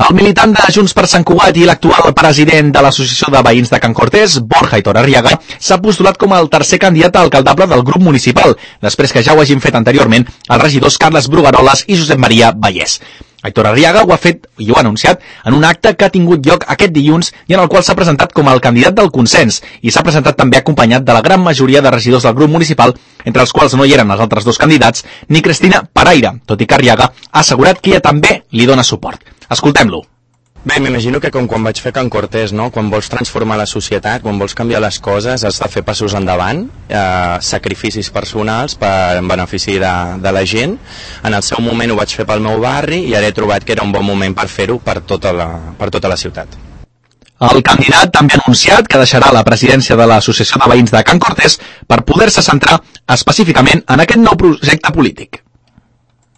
El militant de Junts per Sant Cugat i l'actual president de l'Associació de Veïns de Can Cortés, Borja Aitor Arriaga, s'ha postulat com el tercer candidat a alcaldable del grup municipal, després que ja ho hagin fet anteriorment els regidors Carles Brugaroles i Josep Maria Vallès. Aitor Arriaga ho ha fet i ho ha anunciat en un acte que ha tingut lloc aquest dilluns i en el qual s'ha presentat com el candidat del consens i s'ha presentat també acompanyat de la gran majoria de regidors del grup municipal, entre els quals no hi eren els altres dos candidats, ni Cristina Paraire, tot i que Arriaga ha assegurat que ella també li dona suport. Escoltem-lo. Bé, m'imagino que com quan vaig fer Can Cortés, no? Quan vols transformar la societat, quan vols canviar les coses, has de fer passos endavant, sacrificis personals en benefici de la gent. En el seu moment ho vaig fer pel meu barri i ara he trobat que era un bon moment per fer-ho per tota la ciutat. El candidat també ha anunciat que deixarà la presidència de l'Associació de Veïns de Can Cortés per poder-se centrar específicament en aquest nou projecte polític.